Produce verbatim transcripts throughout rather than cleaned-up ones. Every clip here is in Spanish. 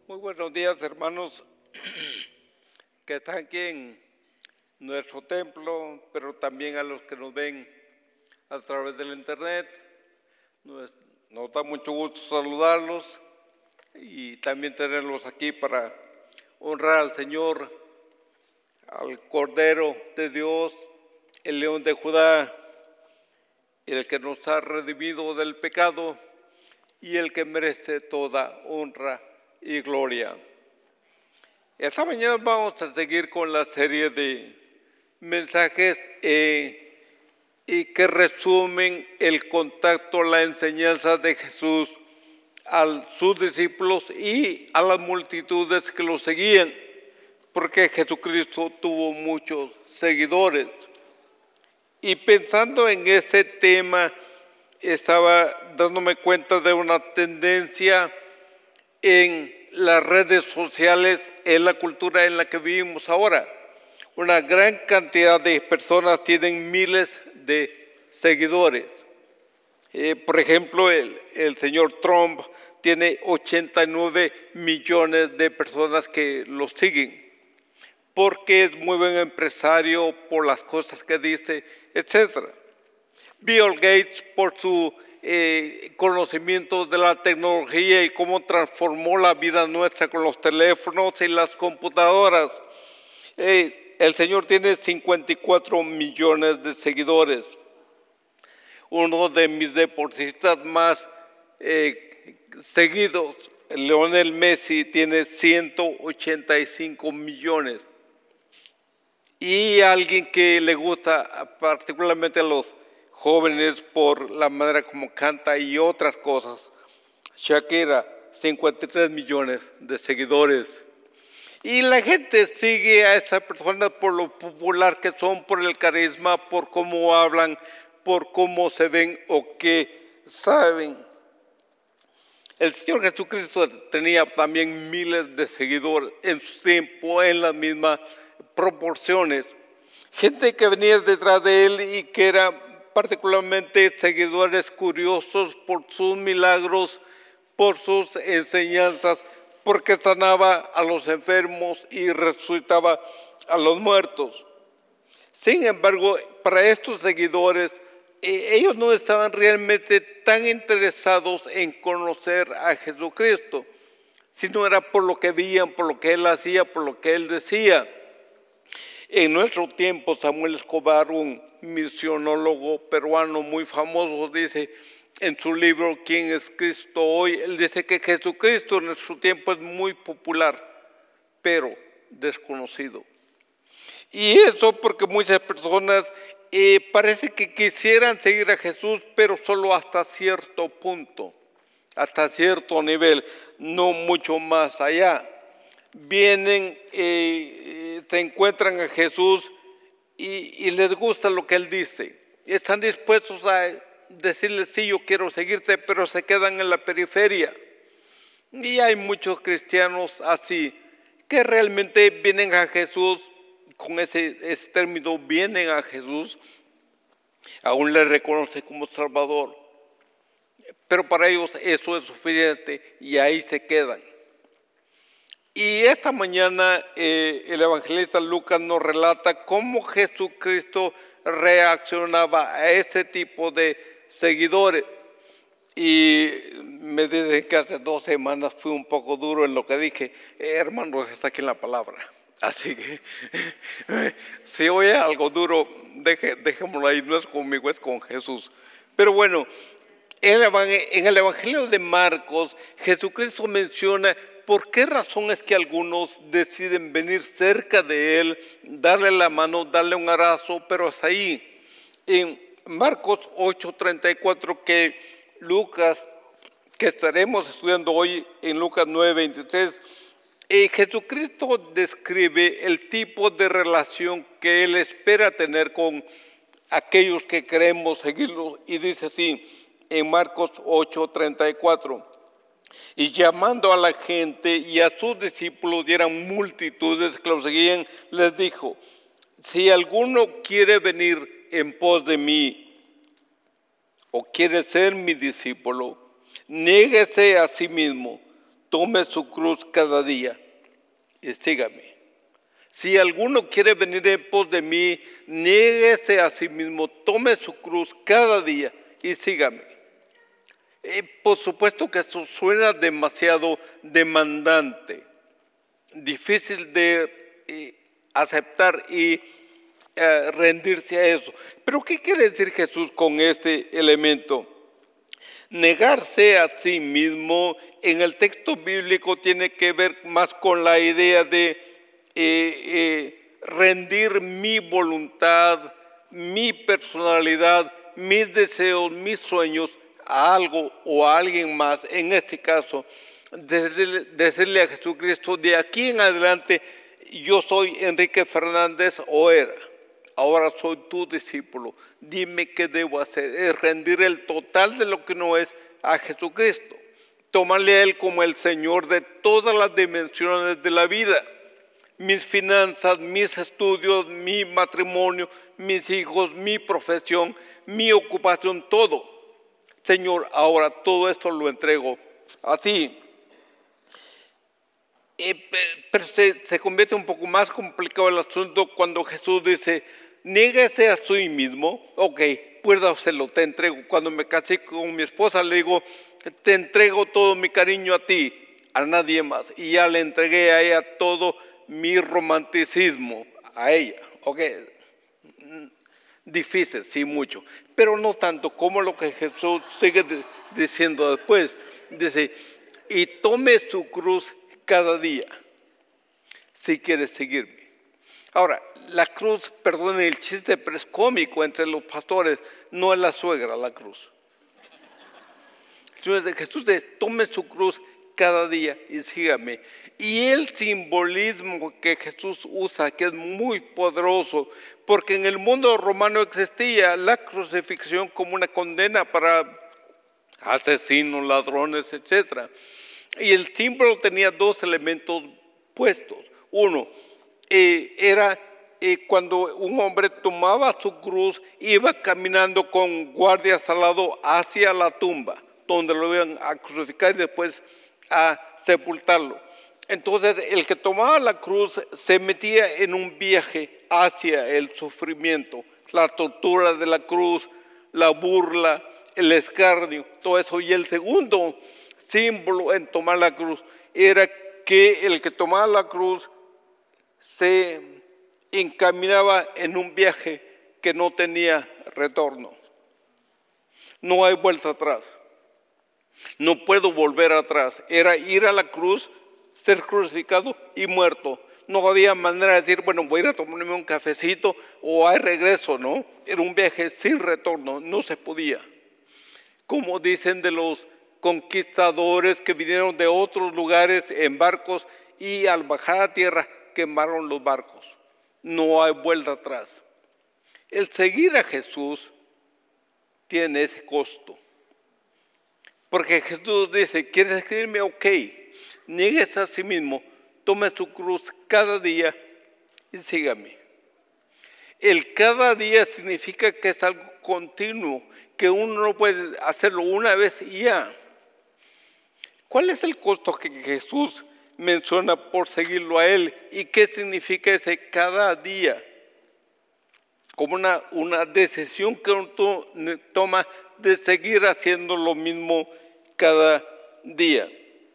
Muy buenos días, hermanos que están aquí en nuestro templo, pero también a los que nos ven a través del internet. Nos, nos da mucho gusto saludarlos y también tenerlos aquí para honrar al Señor, al Cordero de Dios, el León de Judá, el que nos ha redimido del pecado y el que merece toda honra y gloria. Esta mañana vamos a seguir con la serie de mensajes eh, y que resumen el contacto, la enseñanza de Jesús a sus discípulos y a las multitudes que lo seguían, porque Jesucristo tuvo muchos seguidores. Y pensando en ese tema, estaba dándome cuenta de una tendencia en las redes sociales, en la cultura en la que vivimos ahora. Una gran cantidad de personas tienen miles de seguidores. Eh, por ejemplo, el, el señor Trump tiene ochenta y nueve millones de personas que lo siguen, porque es muy buen empresario, por las cosas que dice, etcétera. Bill Gates, por su eh, conocimiento de la tecnología y cómo transformó la vida nuestra con los teléfonos y las computadoras. Eh, el señor tiene cincuenta y cuatro millones de seguidores. Uno de mis deportistas más eh, seguidos, Lionel Messi, tiene ciento ochenta y cinco millones. Y alguien que le gusta particularmente a los jóvenes por la manera como canta y otras cosas, Shakira, cincuenta y tres millones de seguidores. Y la gente sigue a estas personas por lo popular que son, por el carisma, por cómo hablan, por cómo se ven o qué saben. El Señor Jesucristo tenía también miles de seguidores en su tiempo, en las mismas proporciones. Gente que venía detrás de él y que era particularmente seguidores curiosos por sus milagros, por sus enseñanzas, porque sanaba a los enfermos y resucitaba a los muertos. Sin embargo, para estos seguidores, eh, ellos no estaban realmente tan interesados en conocer a Jesucristo, sino era por lo que veían, por lo que él hacía, por lo que él decía. En nuestro tiempo, Samuel Escobar, un misionólogo peruano muy famoso, dice en su libro ¿Quién es Cristo hoy? Él dice que Jesucristo en nuestro tiempo es muy popular, pero desconocido. Y eso porque muchas personas eh, parece que quisieran seguir a Jesús, pero solo hasta cierto punto, hasta cierto nivel, no mucho más allá. Vienen, eh, se encuentran a Jesús y, y les gusta lo que Él dice. Están dispuestos a decirle, sí, yo quiero seguirte, pero se quedan en la periferia. Y hay muchos cristianos así, que realmente vienen a Jesús, con ese, ese término, vienen a Jesús, aún le reconocen como Salvador. Pero para ellos eso es suficiente y ahí se quedan. Y esta mañana eh, el evangelista Lucas nos relata cómo Jesucristo reaccionaba a ese tipo de seguidores. Y me dicen que hace dos semanas fui un poco duro en lo que dije. Eh, hermanos, está aquí en la palabra. Así que si oye algo duro, deje, dejémoslo ahí, no es conmigo, es con Jesús. Pero bueno, en el Evangelio de Marcos, Jesucristo menciona por qué razón es que algunos deciden venir cerca de Él, darle la mano, darle un abrazo, pero hasta ahí. En Marcos ocho treinta y cuatro, que Lucas, que estaremos estudiando hoy en Lucas nueve veintitrés, eh, Jesucristo describe el tipo de relación que Él espera tener con aquellos que queremos seguirlo, y dice así, en Marcos ocho treinta y cuatro, y llamando a la gente y a sus discípulos, y eran multitudes que lo seguían, les dijo, si alguno quiere venir en pos de mí o quiere ser mi discípulo, niéguese a sí mismo, tome su cruz cada día y sígame. Si alguno quiere venir en pos de mí, niéguese a sí mismo, tome su cruz cada día y sígame. Eh, por supuesto que eso suena demasiado demandante, difícil de eh, aceptar y eh, rendirse a eso. Pero ¿qué quiere decir Jesús con este elemento? Negarse a sí mismo en el texto bíblico tiene que ver más con la idea de eh, eh, rendir mi voluntad, mi personalidad, mis deseos, mis sueños a algo o a alguien más. En este caso, decirle, decirle a Jesucristo, de aquí en adelante yo soy Enrique Fernández o era. Ahora soy tu discípulo, dime qué debo hacer. Es rendir el total de lo que no es a Jesucristo. Tomarle a Él como el Señor de todas las dimensiones de la vida. Mis finanzas, mis estudios, mi matrimonio, mis hijos, mi profesión, mi ocupación, todo. Señor, ahora todo esto lo entrego así. Eh, pero se, se convierte un poco más complicado el asunto cuando Jesús dice, niéguese a sí mismo. Ok, puedo hacerlo, te entrego. Cuando me casé con mi esposa le digo, te entrego todo mi cariño a ti, a nadie más. Y ya le entregué a ella todo mi romanticismo, a ella. Ok, difícil, sí, mucho. Pero no tanto como lo que Jesús sigue diciendo después. Dice, y tome su cruz cada día, si quiere seguirme. Ahora, la cruz, perdone el chiste, pero es cómico entre los pastores, no es la suegra la cruz. Entonces Jesús dice, tome su cruz cada día y sígame. Y el simbolismo que Jesús usa, que es muy poderoso, porque en el mundo romano existía la crucifixión como una condena para asesinos, ladrones, etcétera. Y el símbolo tenía dos elementos puestos. Uno, eh, era eh, cuando un hombre tomaba su cruz, iba caminando con guardias al lado hacia la tumba, donde lo iban a crucificar y después a sepultarlo. Entonces, el que tomaba la cruz se metía en un viaje hacia el sufrimiento, la tortura de la cruz, la burla, el escarnio, todo eso. Y el segundo símbolo en tomar la cruz era que el que tomaba la cruz se encaminaba en un viaje que no tenía retorno. No hay vuelta atrás. No puedo volver atrás. Era ir a la cruz, ser crucificado y muerto. No había manera de decir, bueno, voy a ir a tomarme un cafecito o hay regreso, ¿no? Era un viaje sin retorno, no se podía. Como dicen de los conquistadores que vinieron de otros lugares en barcos y al bajar a tierra quemaron los barcos. No hay vuelta atrás. El seguir a Jesús tiene ese costo. Porque Jesús dice, ¿quieres seguirme? Ok, niegues a sí mismo, tome su cruz cada día y sígame. El cada día significa que es algo continuo, que uno no puede hacerlo una vez y ya. ¿Cuál es el costo que Jesús menciona por seguirlo a Él? ¿Y qué significa ese cada día? Como una, una decisión que uno toma de seguir haciendo lo mismo cada día.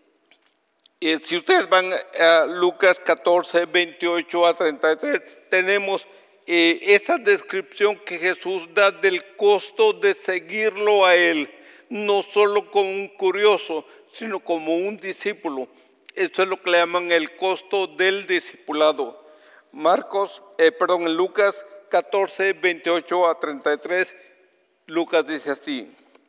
Y si ustedes van a Lucas catorce, veintiocho a treinta y tres, tenemos eh, esa descripción que Jesús da del costo de seguirlo a Él, no solo como un curioso, sino como un discípulo. Eso es lo que le llaman el costo del discipulado. Marcos, eh, perdón, en Lucas catorce, veintiocho a treinta y tres, Lucas dice así,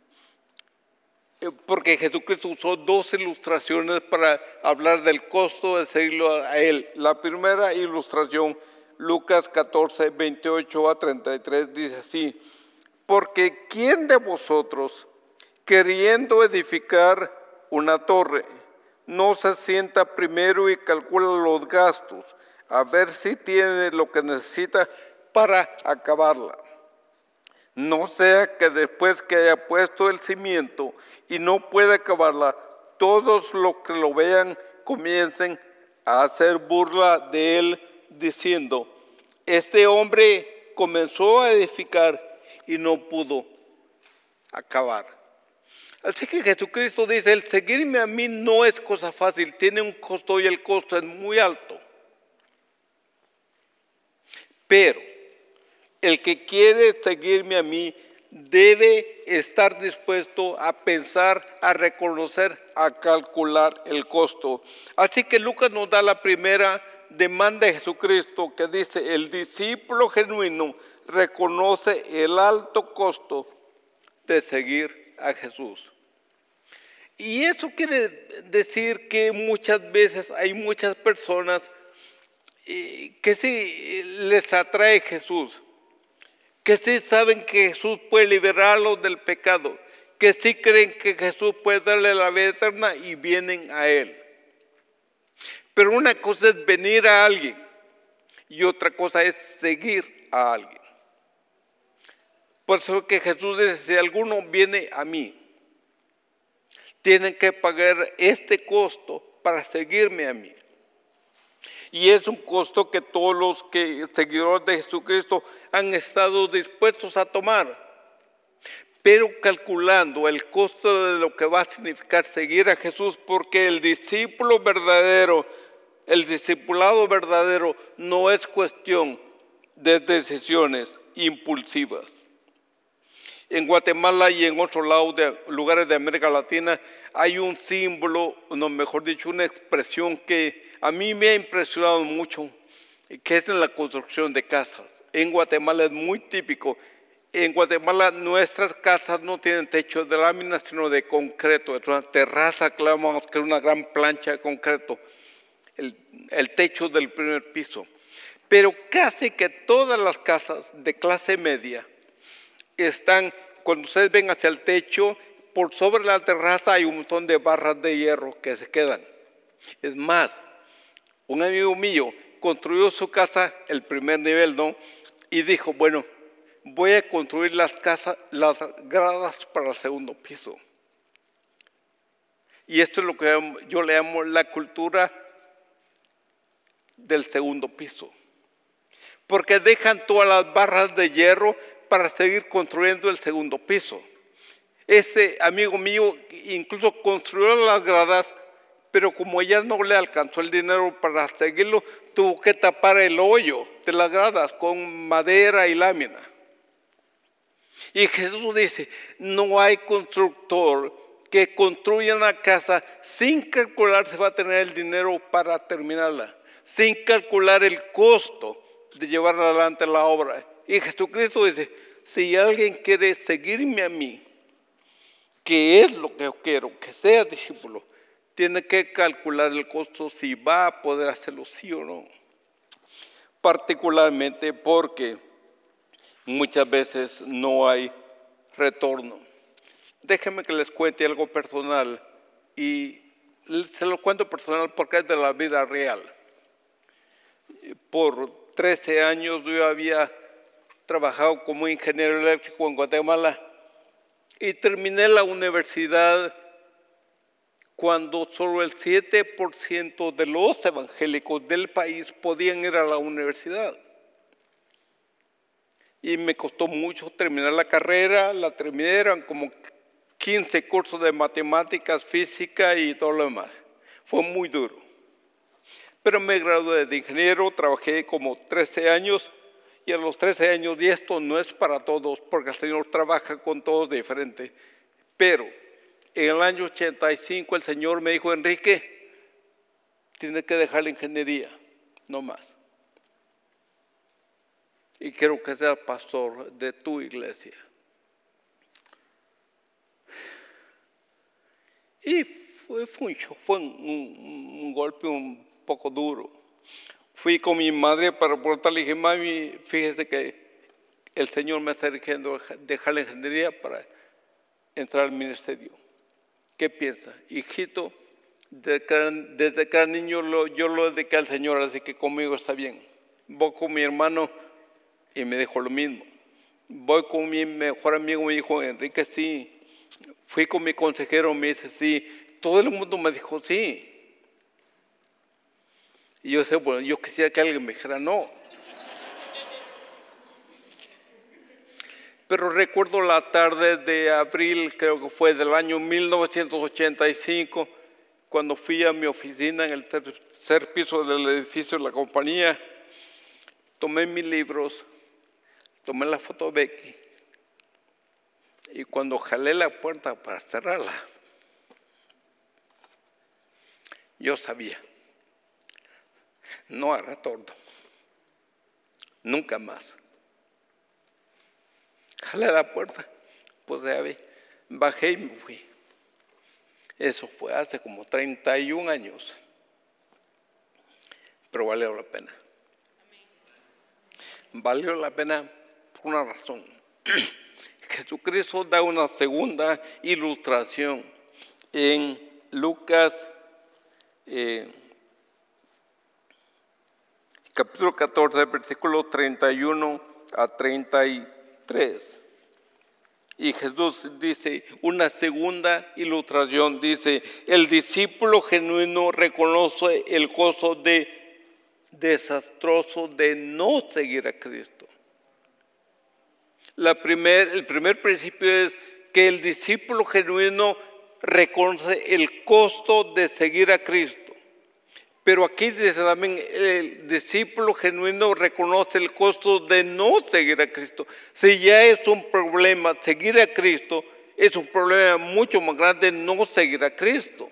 porque Jesucristo usó dos ilustraciones para hablar del costo de seguirlo a Él. La primera ilustración, Lucas catorce, veintiocho a treinta y tres, dice así, porque ¿quién de vosotros, queriendo edificar una torre, no se sienta primero y calcula los gastos, a ver si tiene lo que necesita para acabarla? No sea que después que haya puesto el cimiento y no pueda acabarla, todos los que lo vean comiencen a hacer burla de él, diciendo, este hombre comenzó a edificar y no pudo acabar. Así que Jesucristo dice, el seguirme a mí no es cosa fácil, tiene un costo y el costo es muy alto. Pero el que quiere seguirme a mí debe estar dispuesto a pensar, a reconocer, a calcular el costo. Así que Lucas nos da la primera demanda de Jesucristo que dice, el discípulo genuino reconoce el alto costo de seguir a Jesús. Y eso quiere decir que muchas veces hay muchas personas que sí les atrae Jesús, que sí saben que Jesús puede liberarlos del pecado, que sí creen que Jesús puede darle la vida eterna y vienen a Él. Pero una cosa es venir a alguien y otra cosa es seguir a alguien. Por eso que Jesús dice, si alguno viene a mí, tienen que pagar este costo para seguirme a mí. Y es un costo que todos los que, seguidores de Jesucristo han estado dispuestos a tomar. Pero calculando el costo de lo que va a significar seguir a Jesús, porque el discípulo verdadero, el discipulado verdadero no es cuestión de decisiones impulsivas. En Guatemala y en otros lados de lugares de América Latina hay un símbolo, no, mejor dicho, una expresión que a mí me ha impresionado mucho, que es en la construcción de casas. En Guatemala es muy típico. En Guatemala nuestras casas no tienen techo de lámina, sino de concreto. Es una terraza, clamamos que es una gran plancha de concreto, el, el techo del primer piso. Pero casi que todas las casas de clase media están, cuando ustedes ven hacia el techo, por sobre la terraza hay un montón de barras de hierro que se quedan. Es más, un amigo mío construyó su casa, el primer nivel, ¿no? Y dijo, bueno, voy a construir las casas, las gradas para el segundo piso. Y esto es lo que yo le llamo la cultura del segundo piso. Porque dejan todas las barras de hierro para seguir construyendo el segundo piso. Ese amigo mío incluso construyó las gradas, pero como ya no le alcanzó el dinero para seguirlo, tuvo que tapar el hoyo de las gradas con madera y lámina. Y Jesús dice, no hay constructor que construya una casa sin calcular si va a tener el dinero para terminarla, sin calcular el costo de llevar adelante la obra. Y Jesucristo dice, si alguien quiere seguirme a mí, que es lo que yo quiero, que sea discípulo, tiene que calcular el costo si va a poder hacerlo sí o no. Particularmente porque muchas veces no hay retorno. Déjenme que les cuente algo personal y se lo cuento personal porque es de la vida real. Por trece años yo había trabajado como ingeniero eléctrico en Guatemala y terminé la universidad cuando solo el siete por ciento de los evangélicos del país podían ir a la universidad. Y me costó mucho terminar la carrera, la terminé, eran como quince cursos de matemáticas, física y todo lo demás. Fue muy duro. Pero me gradué de ingeniero, trabajé como trece años y a los trece años, y esto no es para todos porque el Señor trabaja con todos diferente, pero en el año ochenta y cinco el Señor me dijo, Enrique, tienes que dejar la ingeniería, no más. Y quiero que seas pastor de tu iglesia. Y fue, fue, un, fue un, un, un golpe un poco duro. Fui con mi madre para preguntarle, dije, mami, fíjese que el Señor me está diciendo dejar la ingeniería para entrar al ministerio. ¿Qué piensa? Hijito, desde que, desde que era niño lo, yo lo dediqué al Señor, así que conmigo está bien. Voy con mi hermano y me dijo lo mismo. Voy con mi mejor amigo, me dijo, Enrique, sí. Fui con mi consejero, me dice, sí. todo el mundo me dijo sí. Y yo decía, bueno, yo quisiera que alguien me dijera no. Pero recuerdo la tarde de abril, creo que fue del año mil novecientos ochenta y cinco, cuando fui a mi oficina en el tercer piso del edificio de la compañía, tomé mis libros, tomé la foto de Becky, y cuando jalé la puerta para cerrarla, yo sabía, no hará tordo, nunca más. Jalé la puerta, pues ya vi, bajé y me fui. Eso fue hace como treinta y un años, pero valió la pena. Valió la pena por una razón. Jesucristo da una segunda ilustración en Lucas eh, capítulo catorce, versículos treinta y uno a treinta y tres. Y Jesús dice una segunda ilustración, dice, el discípulo genuino reconoce el costo de desastroso de no seguir a Cristo. La primer, el primer principio es que el discípulo genuino reconoce el costo de seguir a Cristo. Pero aquí dice también, el discípulo genuino reconoce el costo de no seguir a Cristo. Si ya es un problema seguir a Cristo, es un problema mucho más grande no seguir a Cristo.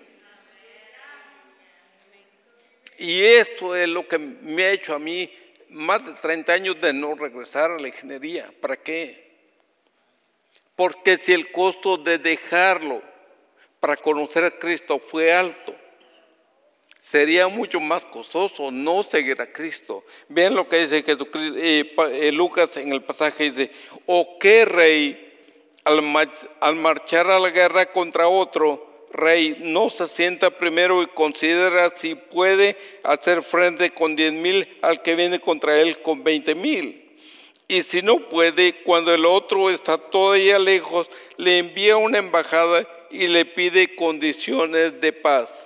Y esto es lo que me ha hecho a mí más de treinta años de no regresar a la ingeniería. ¿Para qué? Porque si el costo de dejarlo para conocer a Cristo fue alto, sería mucho más costoso no seguir a Cristo. Vean lo que dice Jesucristo, eh, eh, Lucas en el pasaje, dice, ¿o qué rey al, al marchar a la guerra contra otro rey no se sienta primero y considera si puede hacer frente con diez mil al que viene contra él con veinte mil? Y si no puede, cuando el otro está todavía lejos, le envía una embajada y le pide condiciones de paz.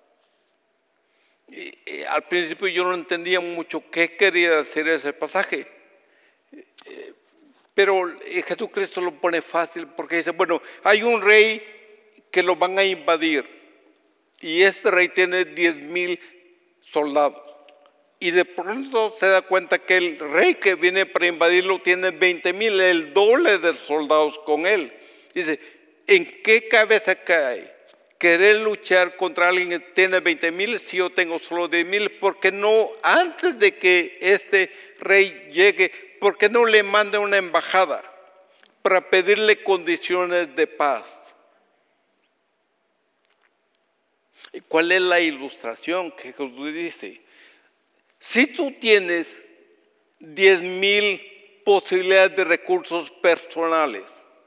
Y, y al principio yo no entendía mucho qué quería decir ese pasaje, eh, pero Jesucristo lo pone fácil porque dice, bueno, hay un rey que lo van a invadir y este rey tiene diez mil soldados y de pronto se da cuenta que el rey que viene para invadirlo tiene veinte mil, el doble de soldados con él. Dice, ¿en qué cabeza cae querer luchar contra alguien que tiene veinte mil si yo tengo solo diez mil? ¿Por qué no, antes de que este rey llegue, por qué no le manda una embajada para pedirle condiciones de paz? ¿Y cuál es la ilustración que Jesús dice? Si tú tienes diez mil posibilidades de recursos personales,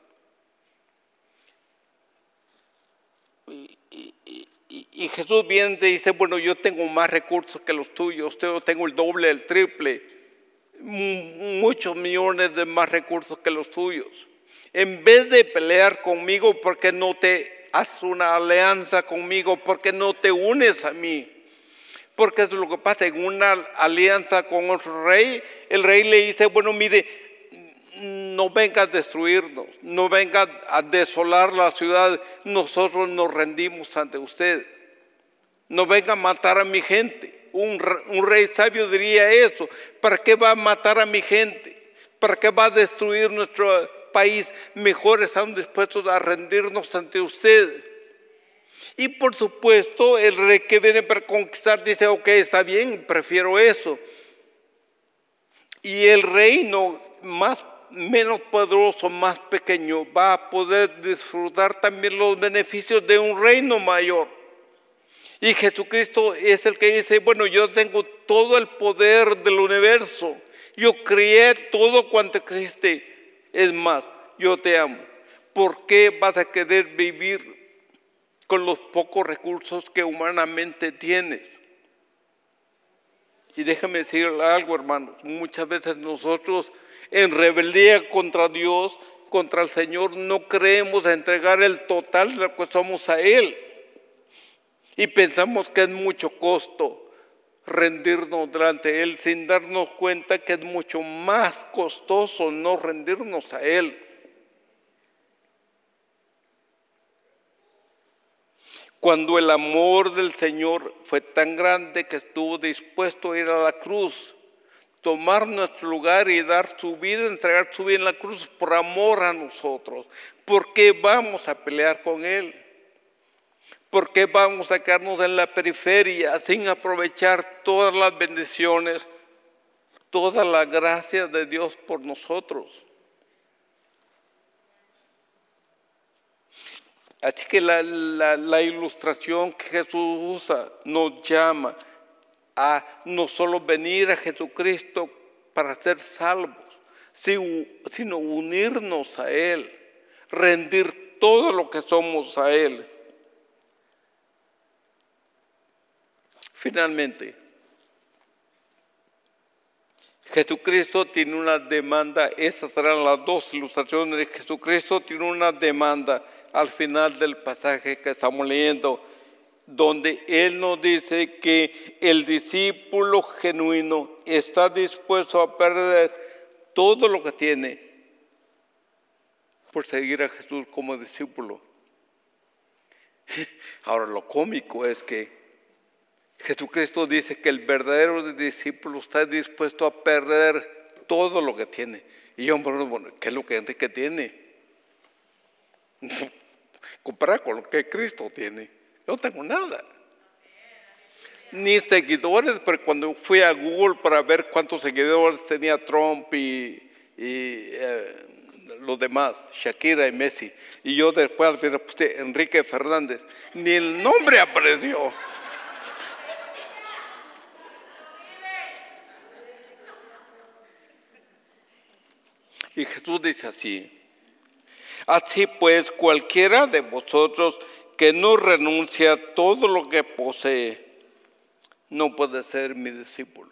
y Jesús viene y te dice, bueno, yo tengo más recursos que los tuyos, yo tengo el doble, el triple, muchos millones de más recursos que los tuyos. En vez de pelear conmigo, ¿por qué no te haces una alianza conmigo? ¿Por qué no te unes a mí? Porque es lo que pasa, en una alianza con otro rey, el rey le dice, bueno, mire, no venga a destruirnos, no venga a desolar la ciudad, nosotros nos rendimos ante usted. No venga a matar a mi gente. Un, un rey sabio diría eso. ¿Para qué va a matar a mi gente? ¿Para qué va a destruir nuestro país? Mejor estamos dispuestos a rendirnos ante usted. Y por supuesto, el rey que viene para conquistar dice, ok, está bien, prefiero eso. Y el reino más menos poderoso, más pequeño, va a poder disfrutar también los beneficios de un reino mayor. Y Jesucristo es el que dice, bueno, yo tengo todo el poder del universo. Yo creé todo cuanto existe. Es más, yo te amo. ¿Por qué vas a querer vivir con los pocos recursos que humanamente tienes? Y déjame decirle algo, hermanos. Muchas veces nosotros, en rebeldía contra Dios, contra el Señor, no queremos entregar el total de lo que somos a Él. Y pensamos que es mucho costo rendirnos delante de Él sin darnos cuenta que es mucho más costoso no rendirnos a Él. Cuando el amor del Señor fue tan grande que estuvo dispuesto a ir a la cruz, tomar nuestro lugar y dar su vida, entregar su vida en la cruz por amor a nosotros. ¿Por qué vamos a pelear con Él? ¿Por qué vamos a quedarnos en la periferia sin aprovechar todas las bendiciones, toda la gracia de Dios por nosotros? Así que la, la, la ilustración que Jesús usa nos llama a no solo venir a Jesucristo para ser salvos, sino unirnos a Él, rendir todo lo que somos a Él. Finalmente, Jesucristo tiene una demanda, esas serán las dos ilustraciones. Jesucristo tiene una demanda al final del pasaje que estamos leyendo, donde Él nos dice que el discípulo genuino está dispuesto a perder todo lo que tiene por seguir a Jesús como discípulo. Ahora, lo cómico es que Jesucristo dice que el verdadero discípulo está dispuesto a perder todo lo que tiene. Y yo me pregunto, bueno, ¿qué es lo que Enrique tiene? Comparado con lo que Cristo tiene. Yo no tengo nada. Ni seguidores, pero cuando fui a Google para ver cuántos seguidores tenía Trump y, y eh, los demás, Shakira y Messi, y yo después al final puse Enrique Fernández, ni el nombre apareció. Y Jesús dice así: así pues, cualquiera de vosotros que no renuncia a todo lo que posee, no puede ser mi discípulo.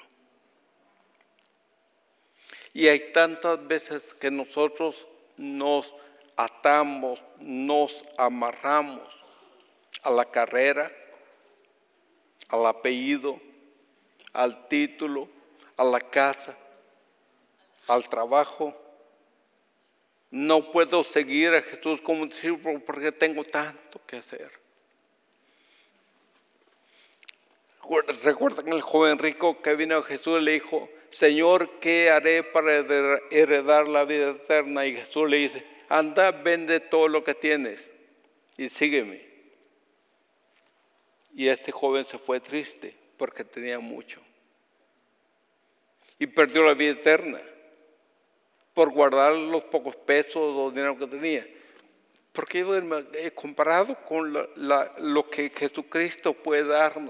Y hay tantas veces que nosotros nos atamos, nos amarramos a la carrera, al apellido, al título, a la casa, al trabajo. No puedo seguir a Jesús como discípulo porque tengo tanto que hacer. ¿Recuerdan el joven rico que vino a Jesús y le dijo: Señor, ¿qué haré para heredar la vida eterna? Y Jesús le dice: anda, vende todo lo que tienes y sígueme. Y este joven se fue triste porque tenía mucho y perdió la vida eterna por guardar los pocos pesos o dinero que tenía. Porque he comparado con la, la, lo que Jesucristo puede darnos.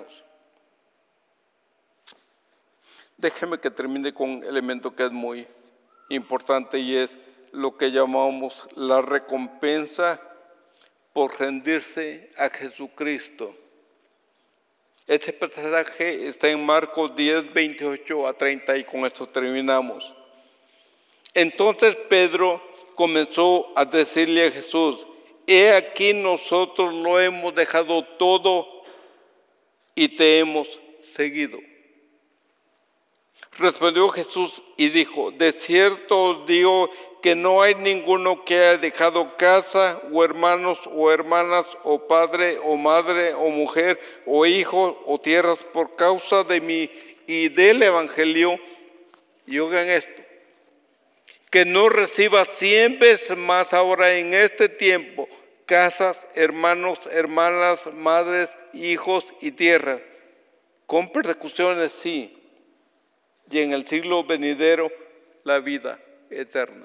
Déjeme que termine con un elemento que es muy importante, y es lo que llamamos la recompensa por rendirse a Jesucristo. Este pasaje está en Marcos diez, veintiocho a treinta, y con esto terminamos. Entonces Pedro comenzó a decirle a Jesús: he aquí, nosotros lo hemos dejado todo y te hemos seguido. Respondió Jesús y dijo: de cierto os digo que no hay ninguno que haya dejado casa, o hermanos, o hermanas, o padre, o madre, o mujer, o hijos, o tierras por causa de mí y del Evangelio, y oigan esto, que no reciba cien veces más ahora en este tiempo casas, hermanos, hermanas, madres, hijos y tierras, con persecuciones sí, y en el siglo venidero la vida eterna.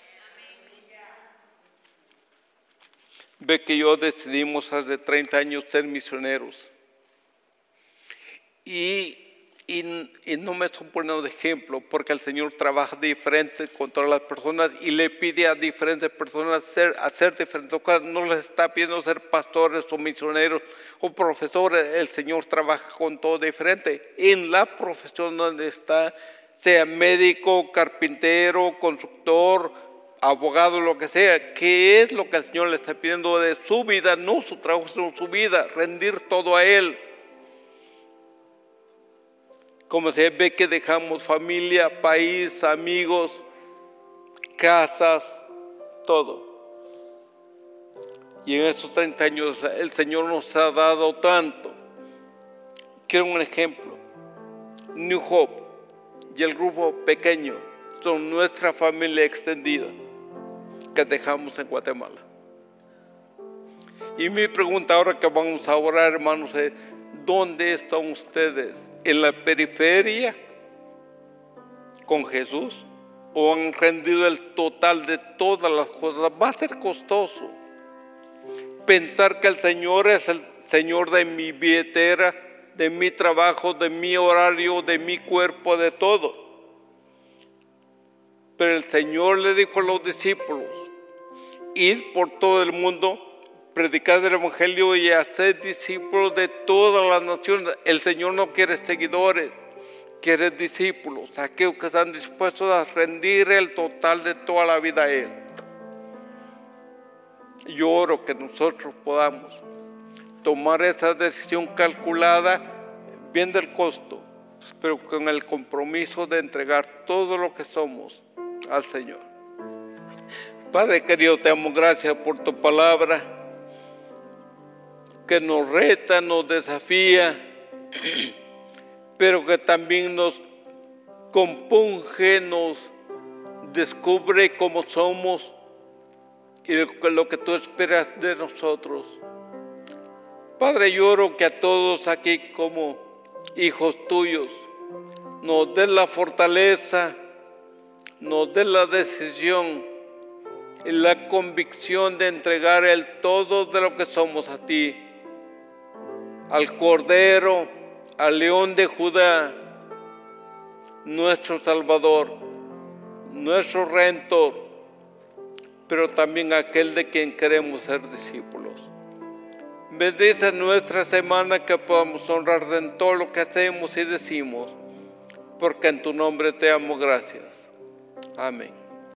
Ve que yo decidimos hace treinta años ser misioneros. Y, y, y no me estoy poniendo de ejemplo, porque el Señor trabaja diferente con todas las personas y le pide a diferentes personas hacer, hacer diferentes cosas. No les está pidiendo ser pastores o misioneros o profesores. El Señor trabaja con todo diferente. En la profesión donde está, sea médico, carpintero, constructor, abogado, lo que sea, ¿qué es lo que el Señor le está pidiendo de su vida? No su trabajo, sino su vida, rendir todo a Él. Como se ve que dejamos familia, país, amigos, casas, todo. Y en estos treinta años el Señor nos ha dado tanto. Quiero un ejemplo. New Hope y el grupo pequeño son nuestra familia extendida que dejamos en Guatemala. Y mi pregunta ahora que vamos a orar, hermanos, es: ¿dónde están ustedes? ¿En la periferia con Jesús? ¿O han rendido el total de todas las cosas? Va a ser costoso pensar que el Señor es el Señor de mi billetera, de mi trabajo, de mi horario, de mi cuerpo, de todo. Pero el Señor le dijo a los discípulos: id por todo el mundo, predicad el Evangelio y haced discípulos de todas las naciones. El Señor no quiere seguidores, quiere discípulos, aquellos que están dispuestos a rendir el total de toda la vida a Él. Yo oro que nosotros podamos tomar esa decisión calculada, viendo el costo, pero con el compromiso de entregar todo lo que somos al Señor. Padre querido, te damos gracias por tu palabra, que nos reta, nos desafía, pero que también nos compunge, nos descubre cómo somos y lo que tú esperas de nosotros. Padre, yo oro que a todos aquí como hijos tuyos nos des la fortaleza, nos des la decisión y la convicción de entregar el todo de lo que somos a ti, al Cordero, al León de Judá, nuestro Salvador, nuestro Redentor, pero también aquel de quien queremos ser discípulos. Bendice nuestra semana, que podamos honrarte en todo lo que hacemos y decimos, porque en tu nombre te damos gracias. Amén.